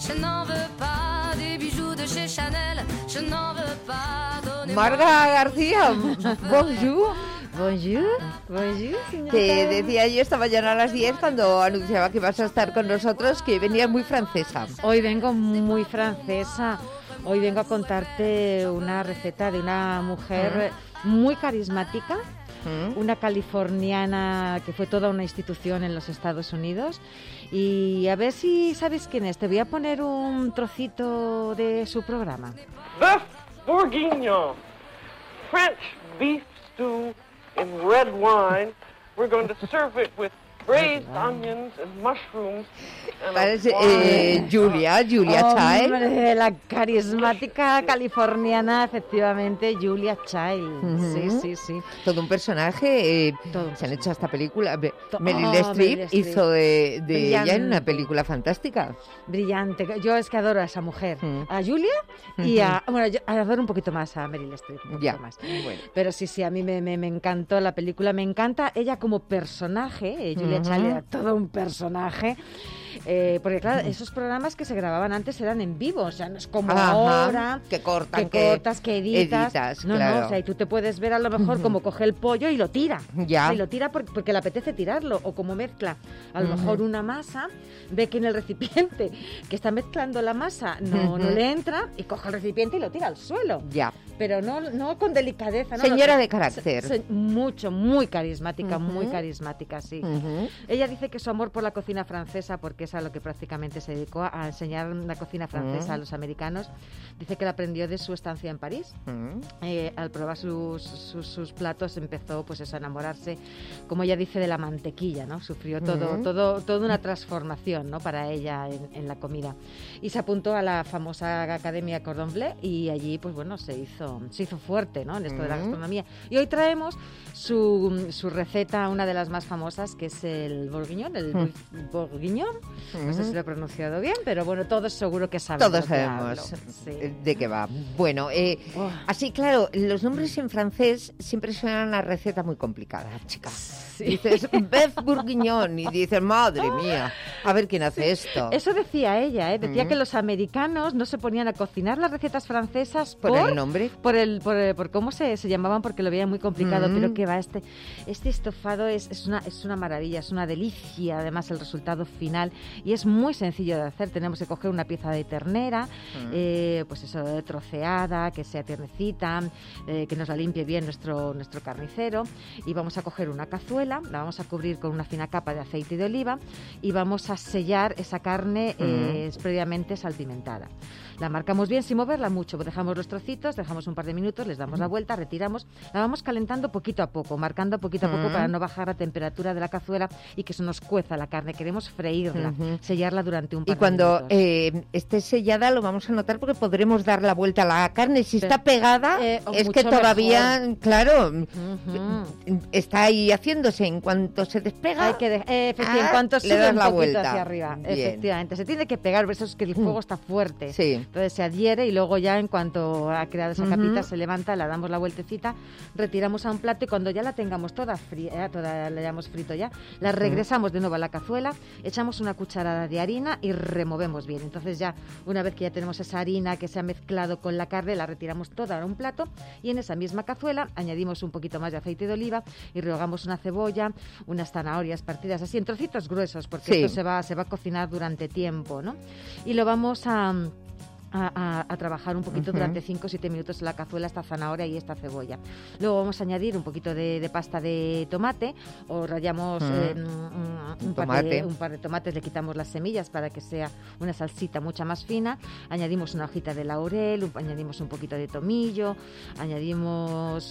Marga García, bonjour. Bonjour, bonjour, señorita. Te decía yo esta mañana a las 10 cuando anunciaba que ibas a estar con nosotros que venías muy francesa. Hoy vengo muy francesa. Hoy vengo a contarte una receta de una mujer muy carismática, una californiana que fue toda una institución en los Estados Unidos. Y a ver si sabes quién es. Te voy a poner un trocito de su programa. Bœuf bourguignon, French beef stew in red wine. We're going to serve it with braised onions and mushrooms. Parece Julia Child. Hombre, la carismática californiana, efectivamente, Julia Child. Sí. Todo un personaje. Todo. Se han hecho esta película. Meryl Streep hizo de ella en una película fantástica. Brillante. Yo es que adoro a esa mujer. A Julia y a... Bueno, yo adoro un poquito más a Meryl Streep. Más. Bueno. Pero sí, a mí me encantó la película. Me encanta ella como personaje. Julia Child era todo un personaje. Porque claro, esos programas que se grababan antes eran en vivo, o sea, no es como ahora que cortas, que editas. Claro. No, o sea, y tú te puedes ver a lo mejor como coge el pollo y lo tira. Ya. O sea, y lo tira porque le apetece tirarlo, o como mezcla a lo mejor una masa, ve que en el recipiente que está mezclando la masa no le entra y coge el recipiente y lo tira al suelo. Ya. Pero no con delicadeza. No, Señora de carácter. Muy carismática, sí. Ella dice que su amor por la cocina francesa, porque es a lo que prácticamente se dedicó, a enseñar la cocina francesa a los americanos. Dice que la aprendió de su estancia en París. Al probar sus platos empezó pues eso, a enamorarse, como ella dice, de la mantequilla, ¿no? Sufrió toda una transformación, ¿no? Para ella en la comida. Y se apuntó a la famosa Academia Cordon Bleu y allí pues bueno, se hizo fuerte, ¿no? En esto de la gastronomía. Y hoy traemos su receta, una de las más famosas, que es el bourguignon, no sé si lo he pronunciado bien, pero bueno, todos seguro que saben. Todos sabemos de qué va. Bueno, así claro, los nombres en francés siempre suenan a receta muy complicada, chicas. Sí. Dices bœuf bourguignon y dices, madre mía, a ver quién hace esto. Eso decía ella, decía que los americanos no se ponían a cocinar las recetas francesas por el nombre, por cómo se llamaban, porque lo veían muy complicado, pero que va, este estofado es una maravilla, es una delicia, además el resultado final, y es muy sencillo de hacer. Tenemos que coger una pieza de ternera, pues eso, troceada, que sea tiernecita, que nos la limpie bien nuestro carnicero, y vamos a coger una cazuela, la vamos a cubrir con una fina capa de aceite de oliva y vamos a sellar esa carne previamente salpimentada. La marcamos bien sin moverla mucho, dejamos los trocitos, dejamos un par de minutos, les damos la vuelta, retiramos, la vamos calentando poquito a poco, marcando poquito a poco para no bajar la temperatura de la cazuela y que se nos cueza la carne. Queremos freírla, sellarla durante un par de minutos. Y cuando esté sellada lo vamos a notar porque podremos dar la vuelta a la carne. Si está pegada, es que todavía, mejor. Claro, está ahí haciéndose. En cuanto se despega, hay que en cuanto le das la vuelta hacia arriba. Bien. Efectivamente, se tiene que pegar, eso es que el fuego está fuerte. Sí. Entonces se adhiere y luego ya en cuanto ha creado esa capita se levanta, la damos la vueltecita, retiramos a un plato y cuando ya la tengamos toda fría, la hayamos frito ya, la regresamos de nuevo a la cazuela, echamos una cucharada de harina y removemos bien. Entonces ya una vez que ya tenemos esa harina que se ha mezclado con la carne, la retiramos toda a un plato y en esa misma cazuela añadimos un poquito más de aceite de oliva y rehogamos una cebolla, unas zanahorias partidas así en trocitos gruesos, porque esto se va a cocinar durante tiempo, ¿no? Y lo vamos a trabajar un poquito durante 5 o 7 minutos en la cazuela, esta zanahoria y esta cebolla. Luego vamos a añadir un poquito de pasta de tomate, o rallamos un par de tomates, le quitamos las semillas para que sea una salsita mucha más fina, añadimos una hojita de laurel, añadimos un poquito de tomillo, añadimos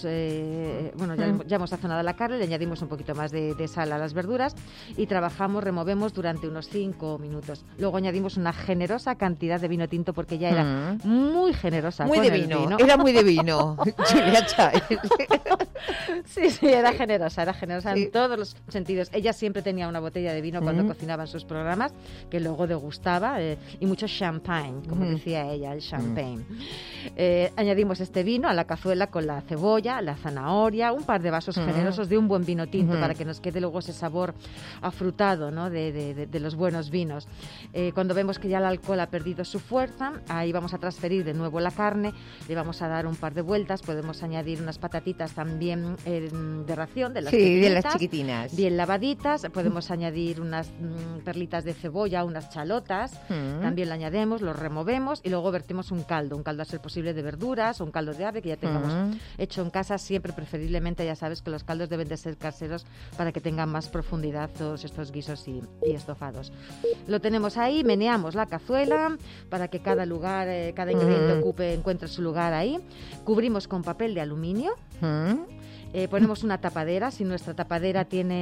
ya hemos sazonado la carne, le añadimos un poquito más de sal a las verduras y removemos durante unos 5 minutos. Luego añadimos una generosa cantidad de vino tinto porque ya era muy generosa. Muy con de el vino. vino. Era muy de vino. Julia Child. Sí, era generosa en todos los sentidos. Ella siempre tenía una botella de vino cuando cocinaba en sus programas, que luego degustaba, y mucho champagne, como decía ella, el champagne. Añadimos este vino a la cazuela con la cebolla, la zanahoria, un par de vasos generosos de un buen vino tinto para que nos quede luego ese sabor afrutado, ¿no? de los buenos vinos. Cuando vemos que ya el alcohol ha perdido su fuerza, ahí vamos a transferir de nuevo la carne, le vamos a dar un par de vueltas, podemos añadir unas patatitas también de ración, de las chiquitinas, bien lavaditas, podemos añadir unas perlitas de cebolla, unas chalotas, también lo añadimos, lo removemos y luego vertimos un caldo a ser posible de verduras o un caldo de ave que ya tengamos hecho en casa, siempre preferiblemente, ya sabes que los caldos deben de ser caseros para que tengan más profundidad todos estos guisos y estofados. Lo tenemos ahí, meneamos la cazuela para que cada ingrediente encuentre su lugar ahí, cubrimos con papel de aluminio. Ponemos una tapadera, si nuestra tapadera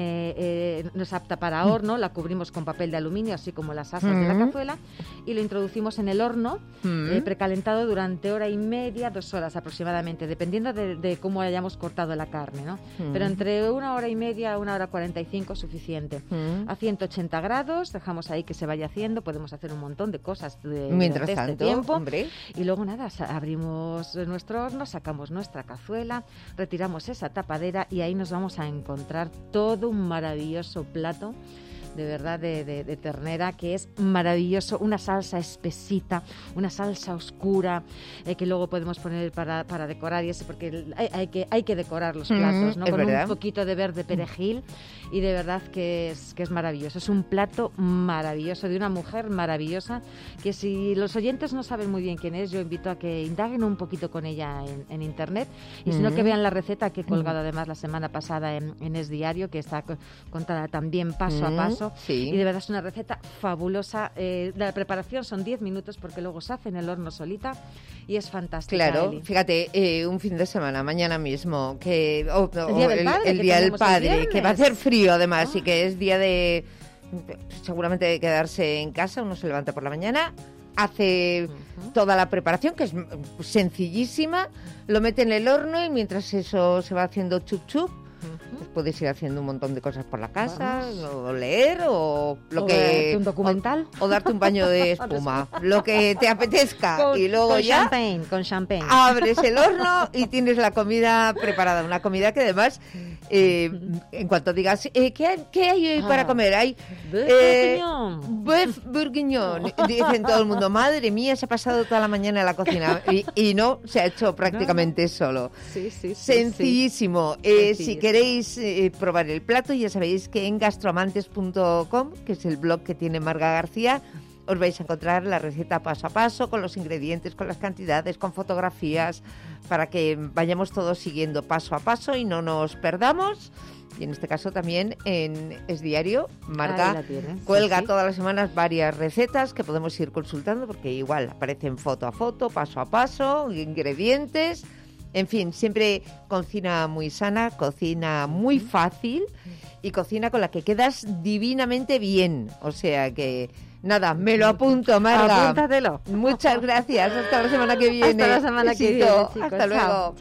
no es apta para horno, la cubrimos con papel de aluminio, así como las asas de la cazuela, y lo introducimos en el horno, precalentado durante 1:30, 2 horas aproximadamente, dependiendo de cómo hayamos cortado la carne, ¿no? Pero entre 1:30, 1:45 suficiente. A 180 grados, dejamos ahí que se vaya haciendo, podemos hacer un montón de cosas mientras tanto, este tiempo. Hombre. Y luego nada, abrimos nuestro horno, sacamos nuestra cazuela, retiramos esa tapadera y ahí nos vamos a encontrar todo un maravilloso plato de verdad de ternera, que es maravilloso, una salsa espesita, una salsa oscura, que luego podemos poner para decorar, y eso porque hay que decorar los platos, ¿no? Con verdad. Un poquito de verde perejil, y de verdad que es maravilloso, es un plato maravilloso de una mujer maravillosa, que si los oyentes no saben muy bien quién es, yo invito a que indaguen un poquito con ella en internet, y si no, que vean la receta que he colgado además la semana pasada en Es Diario, que está contada también paso a paso. Sí. Y de verdad es una receta fabulosa. La preparación son 10 minutos porque luego se hace en el horno solita y es fantástica. Claro, Eli. fíjate, un fin de semana, mañana mismo, el el Día del Padre, el que va a hacer frío además y que es día de seguramente de quedarse en casa, uno se levanta por la mañana, hace toda la preparación, que es sencillísima, lo mete en el horno y mientras eso se va haciendo chup chup, puedes ir haciendo un montón de cosas por la casa, o leer, o darte un documental, o darte un baño de espuma, lo que te apetezca, y luego ya con champagne abres el horno y tienes la comida preparada, una comida que además en cuanto digas ¿qué hay hoy para comer? Hay Bœuf bourguignon, dicen todo el mundo, madre mía, se ha pasado toda la mañana en la cocina, y no, se ha hecho prácticamente solo. Sencillísimo. Si queréis probar el plato, ya sabéis que en gastroamantes.com, que es el blog que tiene Marga García, os vais a encontrar la receta paso a paso, con los ingredientes, con las cantidades, con fotografías, para que vayamos todos siguiendo paso a paso y no nos perdamos. Y en este caso también en Es Diario, Marga cuelga todas las semanas varias recetas que podemos ir consultando, porque igual aparecen foto a foto, paso a paso, ingredientes. En fin, siempre cocina muy sana, cocina muy fácil y cocina con la que quedas divinamente bien. O sea que, nada, me lo apunto, Marga. Apúntatelo. Muchas gracias. Hasta la semana que viene. Hasta la semana que viene, chicos. Hasta luego. Chao.